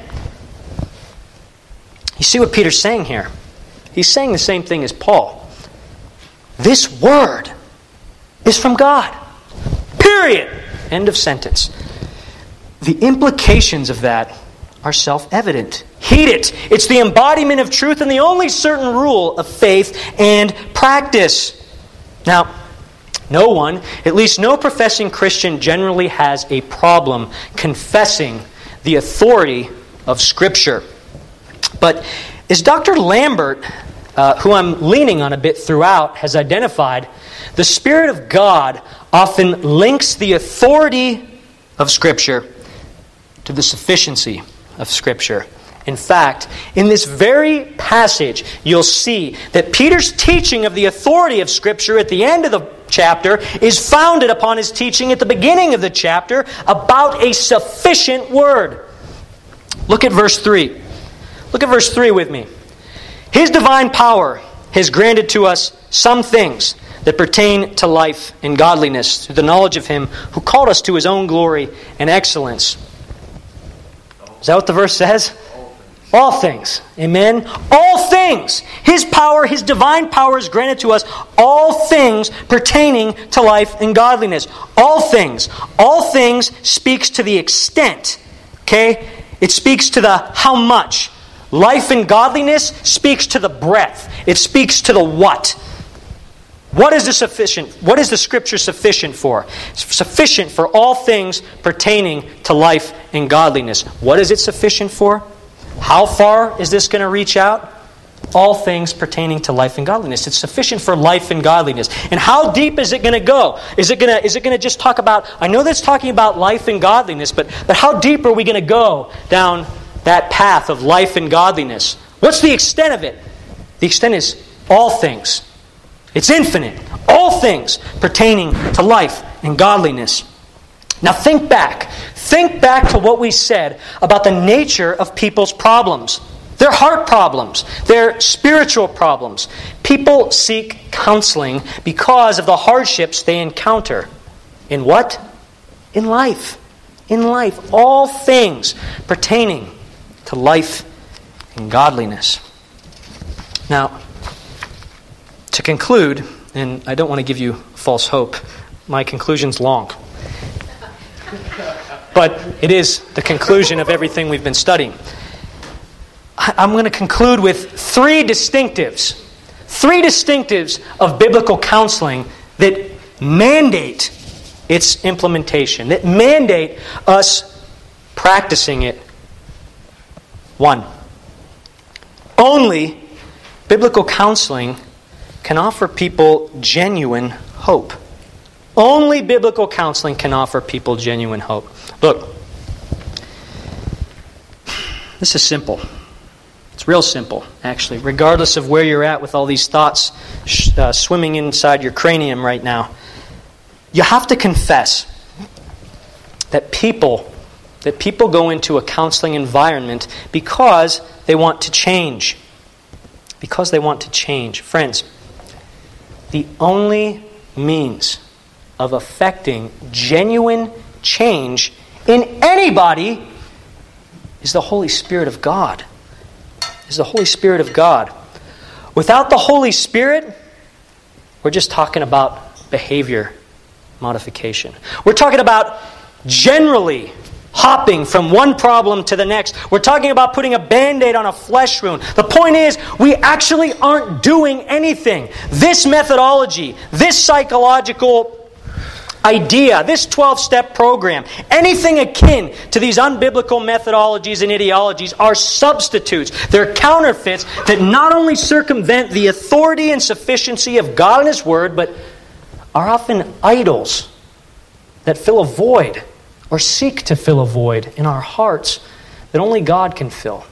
You see what Peter's saying here? He's saying the same thing as Paul. This Word is from God. Period. End of sentence. The implications of that are self-evident. Heed it. It's the embodiment of truth and the only certain rule of faith and practice. Now, no one, at least no professing Christian, generally has a problem confessing the authority of Scripture. But as Dr. Lambert, who I'm leaning on a bit throughout, has identified, the Spirit of God often links the authority of Scripture to the sufficiency of Scripture. In fact, in this very passage, you'll see that Peter's teaching of the authority of Scripture at the end of the chapter is founded upon his teaching at the beginning of the chapter about a sufficient Word. Look at verse 3. Look at verse 3 with me. His divine power has granted to us some things that pertain to life and godliness through the knowledge of Him who called us to His own glory and excellence. Is that what the verse says? All things. Amen? All things. His power, His divine power is granted to us all things pertaining to life and godliness. All things. All things speaks to the extent Okay? It speaks to the how much. Life and godliness speaks to the breadth. It speaks to the what. What is the Scripture sufficient for? It's sufficient for all things pertaining to life and godliness. What is it sufficient for? How far is this going to reach out? All things pertaining to life and godliness. It's sufficient for life and godliness. And how deep is it going to go? Is it going to just talk about, I know that's talking about life and godliness, but how deep are we going to go down that path of life and godliness? What's the extent of it? The extent is all things. It's infinite. All things pertaining to life and godliness. Now think back. Think back to what we said about the nature of people's problems. Their heart problems. Their spiritual problems. People seek counseling because of the hardships they encounter. In what? In life. In life. All things pertaining to life and godliness. Now, to conclude, and I don't want to give you false hope, my conclusion's long. But it is the conclusion of everything we've been studying. I'm going to conclude with three distinctives of biblical counseling that mandate its implementation, that mandate us practicing it. 1, only biblical counseling can offer people genuine hope. Only biblical counseling can offer people genuine hope. Look, this is simple. It's real simple, actually, regardless of where you're at with all these thoughts swimming inside your cranium right now. You have to confess that people go into a counseling environment because they want to change. Because they want to change. Friends, the only means of affecting genuine change in anybody is the Holy Spirit of God. Is the Holy Spirit of God. Without the Holy Spirit, we're just talking about behavior modification. We're talking about generally hopping from one problem to the next. We're talking about putting a Band-Aid on a flesh wound. The point is, we actually aren't doing anything. This methodology, this psychological idea, this 12-step program, anything akin to these unbiblical methodologies and ideologies are substitutes. They're counterfeits that not only circumvent the authority and sufficiency of God and His Word, but are often idols that fill a void or seek to fill a void in our hearts that only God can fill.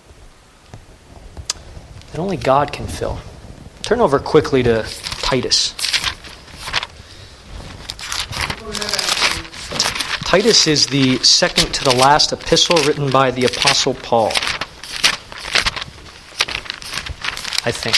That only God can fill. Turn over quickly to Titus. Titus is the second to the last epistle written by the Apostle Paul, I think.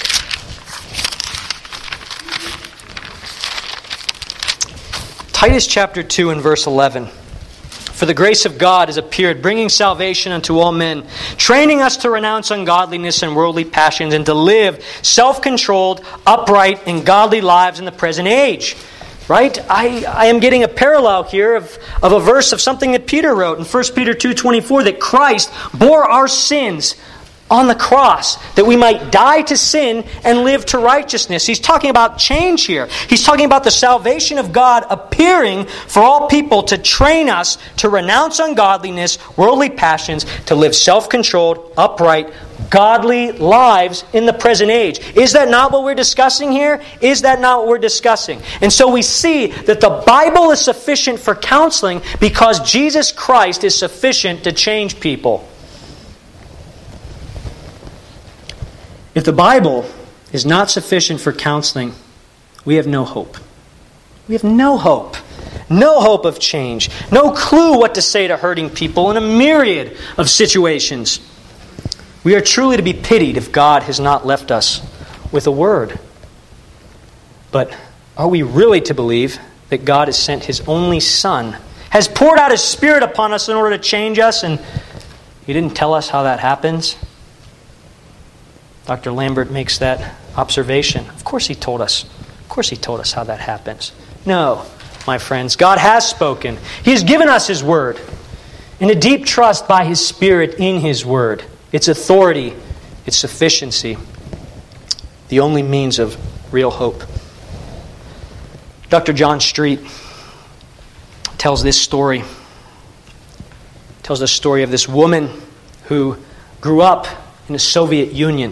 Titus chapter 2 and verse 11. For the grace of God has appeared, bringing salvation unto all men, training us to renounce ungodliness and worldly passions, and to live self-controlled, upright, and godly lives in the present age. Right? I am getting a parallel here of a verse of something that Peter wrote in 1 Peter 2:24, that Christ bore our sins on the cross, that we might die to sin and live to righteousness. He's talking about change here. He's talking about the salvation of God appearing for all people to train us to renounce ungodliness, worldly passions, to live self-controlled, upright, godly lives in the present age. Is that not what we're discussing here? Is that not what we're discussing? And so we see that the Bible is sufficient for counseling because Jesus Christ is sufficient to change people. If the Bible is not sufficient for counseling, we have no hope. We have no hope. No hope of change. No clue what to say to hurting people in a myriad of situations. We are truly to be pitied if God has not left us with a word. But are we really to believe that God has sent His only Son, has poured out His Spirit upon us in order to change us, and He didn't tell us how that happens? Dr. Lambert makes that observation. Of course He told us. Of course He told us how that happens. No, my friends, God has spoken. He has given us His Word. and a deep trust by His Spirit in His Word, its authority, its sufficiency, the only means of real hope. Dr. John Street tells this story. Tells the story of this woman who grew up in the Soviet Union.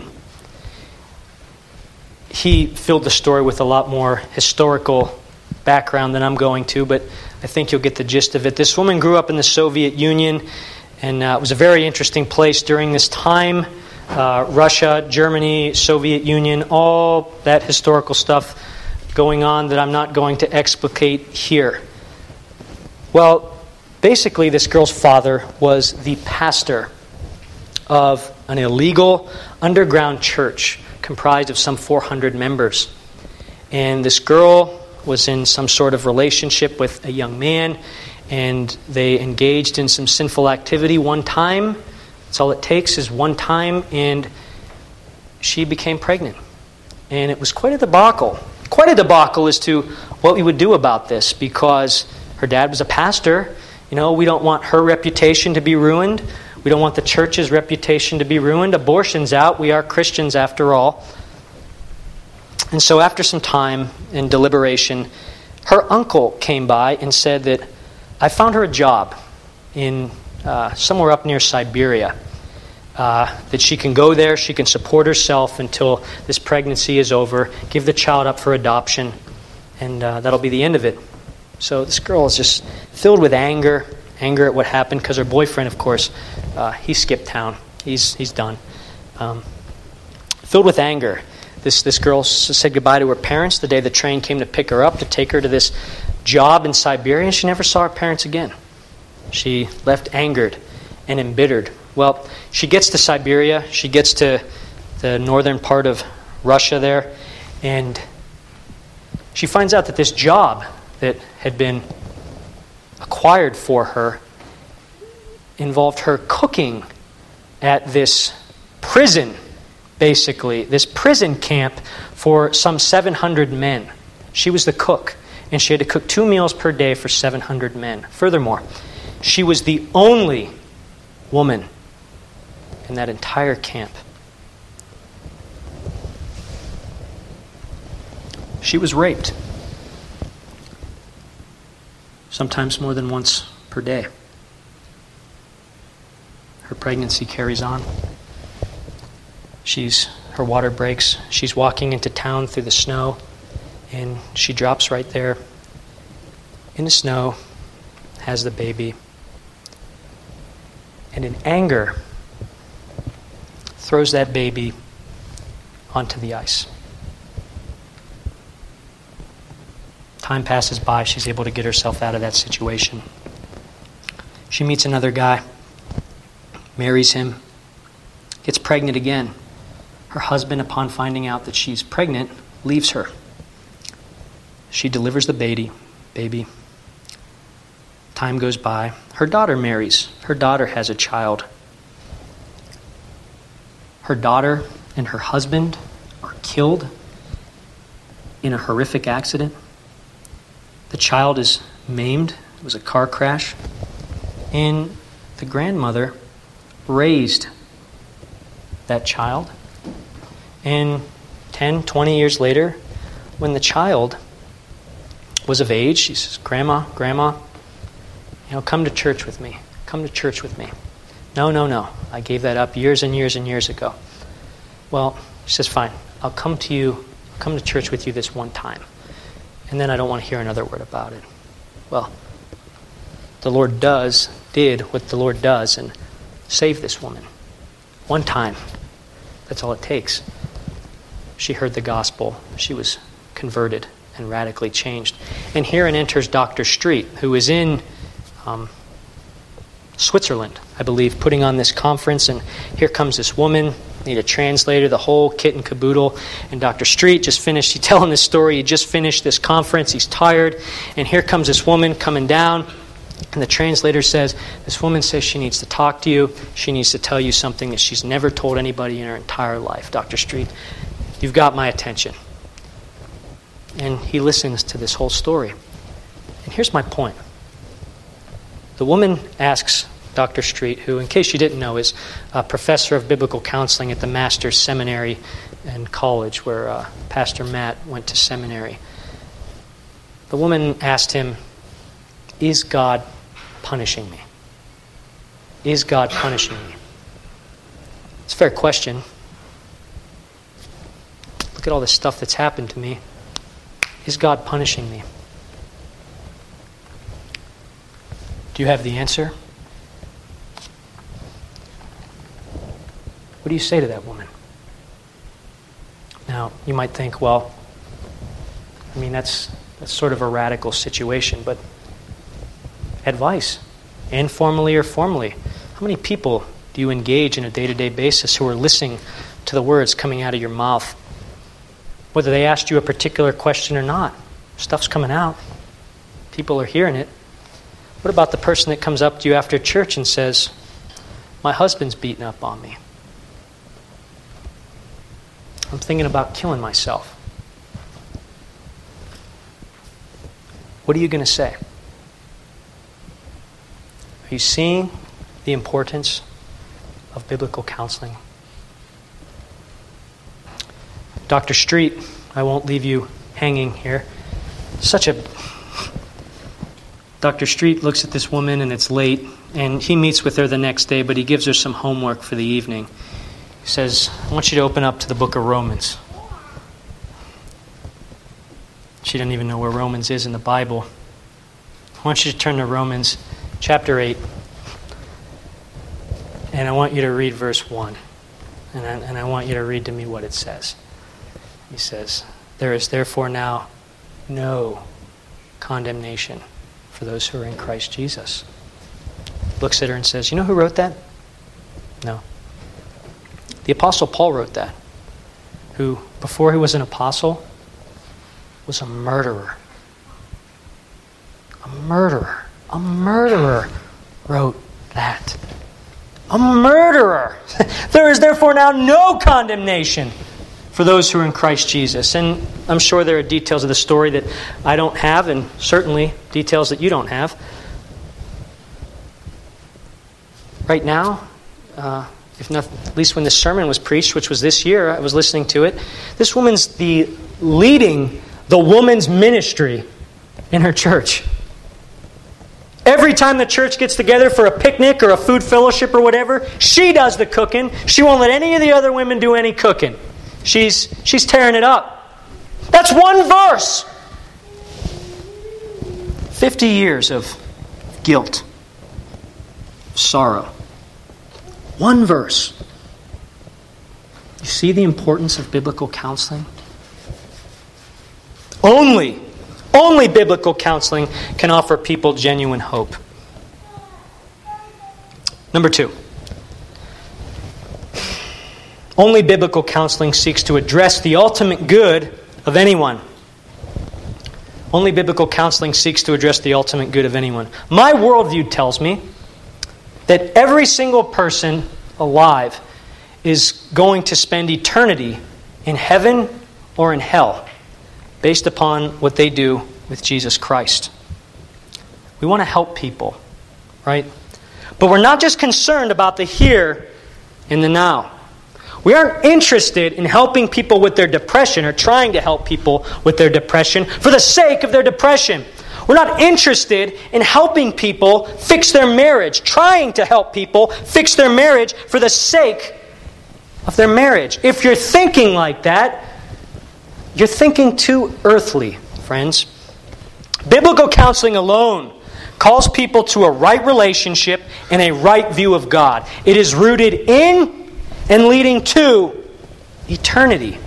He filled the story with a lot more historical background than I'm going to, but I think you'll get the gist of it. This woman grew up in the Soviet Union, and it was a very interesting place during this time. Russia, Germany, Soviet Union, all that historical stuff going on that I'm not going to explicate here. Well, basically this girl's father was the pastor of an illegal underground church comprised of some 400 members. And this girl was in some sort of relationship with a young man, and they engaged in some sinful activity one time. That's all it takes is one time, and she became pregnant. And it was quite a debacle. Quite a debacle as to what we would do about this, because her dad was a pastor. You know, we don't want her reputation to be ruined. We don't want the church's reputation to be ruined. Abortion's out. We are Christians after all. And so after some time and deliberation, her uncle came by and said that, I found her a job in somewhere up near Siberia. That she can go there, she can support herself until this pregnancy is over, give the child up for adoption, and that'll be the end of it. So this girl is just filled with anger at what happened, because her boyfriend, of course, he skipped town. He's done. Filled with anger, this girl said goodbye to her parents the day the train came to pick her up to take her to this job in Siberia, and she never saw her parents again. She left angered and embittered. Well, she gets to Siberia, she gets to the northern part of Russia there, and she finds out that this job that had been acquired for her involved her cooking at this prison, basically, this prison camp for some 700 men. She was the cook, and she had to cook 2 meals per day for 700 men. Furthermore, she was the only woman in that entire camp. She was raped, sometimes more than once per day. Her pregnancy carries on. Her water breaks. She's walking into town through the snow, and she drops right there in the snow, has the baby, and in anger throws that baby onto the ice. Time passes by. She's able to get herself out of that situation. She meets another guy, marries him, gets pregnant again. Her husband, upon finding out that she's pregnant, leaves her. She delivers the baby. Time goes by. Her daughter marries. Her daughter has a child. Her daughter and her husband are killed in a horrific accident. The child is maimed. It was a car crash. And the grandmother raised that child. And 10, 20 years later, when the child was of age, she says, Grandma, come to church with me. Come to church with me. No. I gave that up years and years and years ago. Well, she says, fine. I'll come to church with you this one time. And then I don't want to hear another word about it. Well, the Lord did what the Lord does and saved this woman. One time. That's all it takes. She heard the gospel. She was converted and radically changed. And herein enters Dr. Street, who is in Switzerland, I believe, putting on this conference. And here comes this woman, need a translator, the whole kit and caboodle. And Dr. Street he's telling this story. He just finished this conference. He's tired. And here comes this woman coming down. And the translator says, this woman says she needs to talk to you. She needs to tell you something that she's never told anybody in her entire life. Dr. Street, you've got my attention. And he listens to this whole story. And here's my point. The woman asks Dr. Street, who, in case you didn't know, is a professor of biblical counseling at the Master's Seminary and College, where Pastor Matt went to seminary. The woman asked him, "Is God punishing me? Is God punishing me?" It's a fair question. Look at all this stuff that's happened to me. Is God punishing me? Do you have the answer? What do you say to that woman? Now, you might think, well, I mean, that's sort of a radical situation, but advice, informally or formally. How many people do you engage on a day-to-day basis who are listening to the words coming out of your mouth? Whether they asked you a particular question or not, stuff's coming out. People are hearing it. What about the person that comes up to you after church and says, "My husband's beating up on me. I'm thinking about killing myself." What are you going to say? Are you seeing the importance of biblical counseling? Dr. Street, I won't leave you hanging here. Dr. Street looks at this woman, and it's late, and he meets with her the next day, but he gives her some homework for the evening. He says, "I want you to open up to the book of Romans." She doesn't even know where Romans is in the Bible. I want you to turn to Romans chapter 8, and I want you to read verse 1, and I want you to read to me what it says. He says, "There is therefore now no condemnation for those who are in Christ Jesus." Looks at her and says, "You know who wrote that?" No. The Apostle Paul wrote that, who, before he was an apostle, was a murderer. A murderer. A murderer wrote that. A murderer. "There is therefore now no condemnation for those who are in Christ Jesus." And I'm sure there are details of the story that I don't have, and certainly details that you don't have. Right now, if not, at least when this sermon was preached, which was this year, I was listening to it. This woman's leading the woman's ministry in her church. Every time the church gets together for a picnic or a food fellowship or whatever, she does the cooking. She won't let any of the other women do any cooking. She's tearing it up. That's one verse. 50 years of guilt, sorrow. One verse. You see the importance of biblical counseling? Only biblical counseling can offer people genuine hope. Number 2. Only biblical counseling seeks to address the ultimate good of anyone. Only biblical counseling seeks to address the ultimate good of anyone. My worldview tells me that every single person alive is going to spend eternity in heaven or in hell based upon what they do with Jesus Christ. We want to help people, right? But we're not just concerned about the here and the now. We aren't interested in helping people with their depression or trying to help people with their depression for the sake of their depression. We're not interested in helping people fix their marriage, trying to help people fix their marriage for the sake of their marriage. If you're thinking like that, you're thinking too earthly, friends. Biblical counseling alone calls people to a right relationship and a right view of God. It is rooted in and leading to eternity.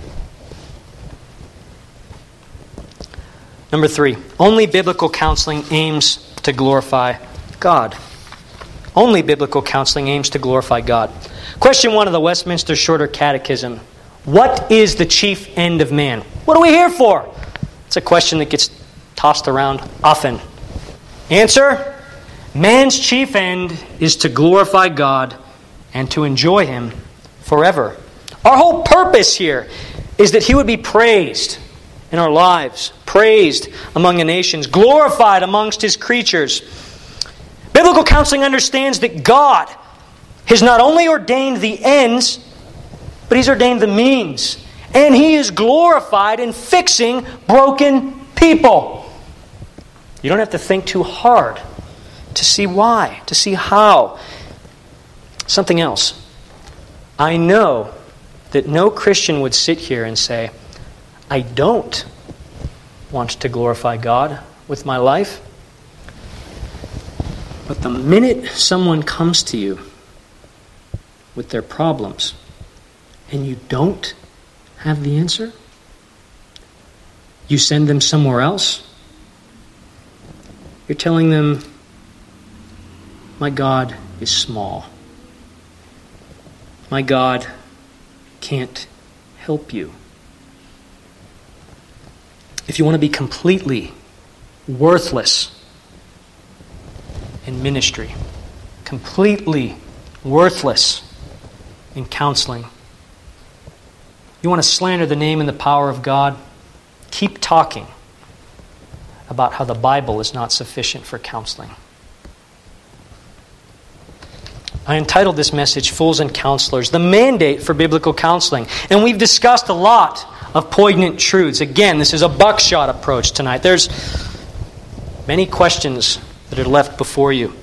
Number 3, only biblical counseling aims to glorify God. Only biblical counseling aims to glorify God. Question 1 of the Westminster Shorter Catechism. What is the chief end of man? What are we here for? It's a question that gets tossed around often. Answer: man's chief end is to glorify God and to enjoy Him forever. Our whole purpose here is that He would be praised in our lives, praised among the nations, glorified amongst His creatures. Biblical counseling understands that God has not only ordained the ends, but He's ordained the means. And He is glorified in fixing broken people. You don't have to think too hard to see why, to see how. Something else. I know that no Christian would sit here and say, I don't want to glorify God with my life. But the minute someone comes to you with their problems and you don't have the answer, you send them somewhere else. You're telling them, my God is small. My God can't help you. If you want to be completely worthless in ministry, completely worthless in counseling, you want to slander the name and the power of God, keep talking about how the Bible is not sufficient for counseling. I entitled this message, Fools and Counselors, the mandate for biblical counseling. And we've discussed a lot of poignant truths. Again, this is a buckshot approach tonight. There's many questions that are left before you.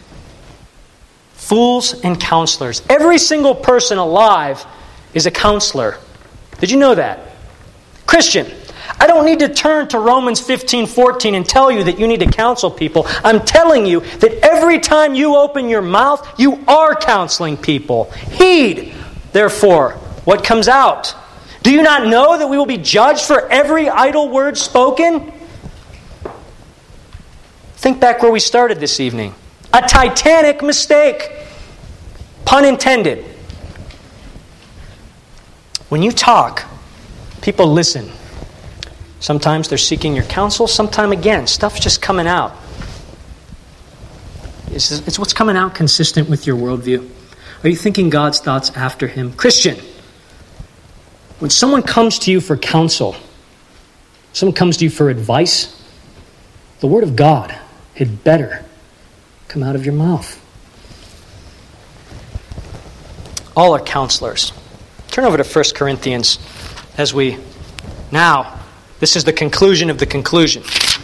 Fools and counselors. Every single person alive is a counselor. Did you know that? Christian, I don't need to turn to Romans 15:14 and tell you that you need to counsel people. I'm telling you that every time you open your mouth, you are counseling people. Heed, therefore, what comes out. Do you not know that we will be judged for every idle word spoken? Think back where we started this evening. A titanic mistake. Pun intended. When you talk, people listen. Sometimes they're seeking your counsel. Sometimes, again, stuff's just coming out. It's what's coming out consistent with your worldview. Are you thinking God's thoughts after Him? Christian, when someone comes to you for counsel, someone comes to you for advice, the Word of God had better come out of your mouth. All are counselors. Turn over to 1 Corinthians as we now... This is the conclusion of the conclusion.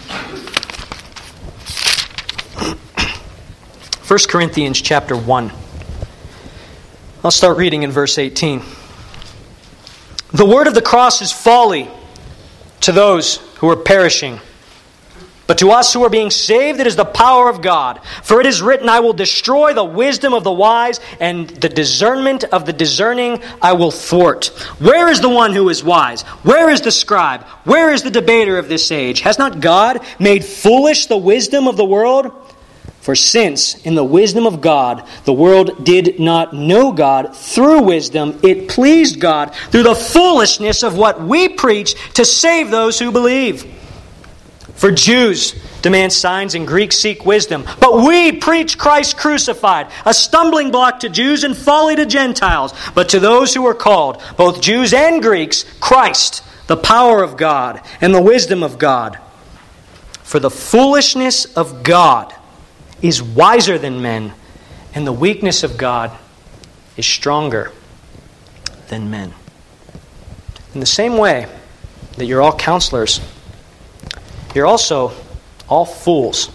1 Corinthians chapter 1. I'll start reading in verse 18. The word of the cross is folly to those who are perishing. But to us who are being saved, it is the power of God. For it is written, I will destroy the wisdom of the wise, and the discernment of the discerning I will thwart. Where is the one who is wise? Where is the scribe? Where is the debater of this age? Has not God made foolish the wisdom of the world? For since, in the wisdom of God, the world did not know God through wisdom, it pleased God through the foolishness of what we preach to save those who believe. For Jews demand signs and Greeks seek wisdom. But we preach Christ crucified, a stumbling block to Jews and folly to Gentiles. But to those who are called, both Jews and Greeks, Christ, the power of God and the wisdom of God. For the foolishness of God is wiser than men, and the weakness of God is stronger than men. In the same way that you're all counselors, you're also all fools.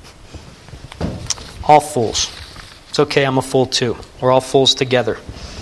All fools. It's okay, I'm a fool too. We're all fools together.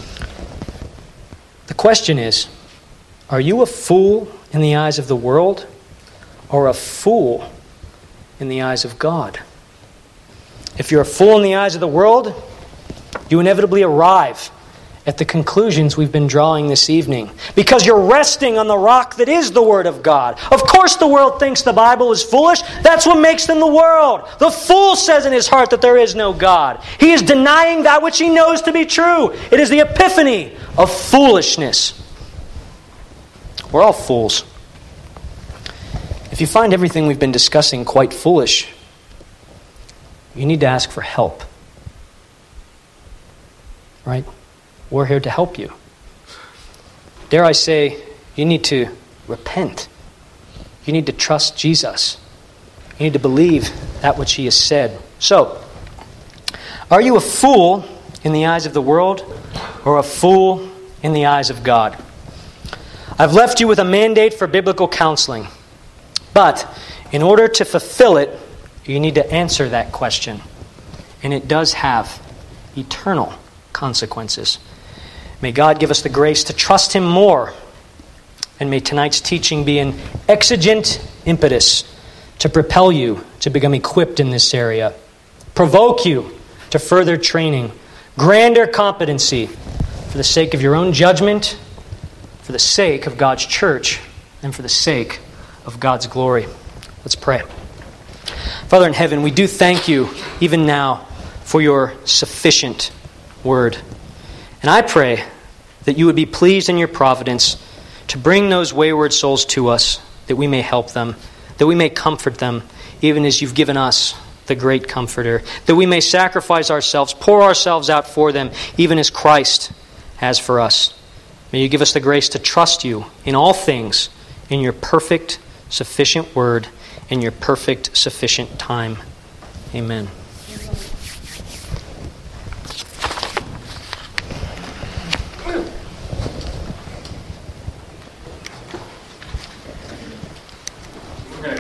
The question is, are you a fool in the eyes of the world or a fool in the eyes of God? If you're a fool in the eyes of the world, you inevitably arrive at the conclusions we've been drawing this evening, because you're resting on the rock that is the Word of God. Of course the world thinks the Bible is foolish. That's what makes them the world. The fool says in his heart that there is no God. He is denying that which he knows to be true. It is the epiphany of foolishness. We're all fools. If you find everything we've been discussing quite foolish, you need to ask for help. Right? We're here to help you. Dare I say, you need to repent. You need to trust Jesus. You need to believe that which He has said. So, Are you a fool in the eyes of the world or a fool in the eyes of God? I've left you with a mandate for biblical counseling. But in order to fulfill it, you need to answer that question. And it does have eternal consequences. May God give us the grace to trust Him more. And may tonight's teaching be an exigent impetus to propel you to become equipped in this area, provoke you to further training, grander competency for the sake of your own judgment, for the sake of God's church, and for the sake of God's glory. Let's pray. Father in heaven, we do thank you even now for your sufficient word. And I pray that you would be pleased in your providence to bring those wayward souls to us, that we may help them, that we may comfort them, even as you've given us the great Comforter, that we may sacrifice ourselves, pour ourselves out for them, even as Christ has for us. May you give us the grace to trust you in all things, in your perfect, sufficient word, in your perfect, sufficient time. Amen.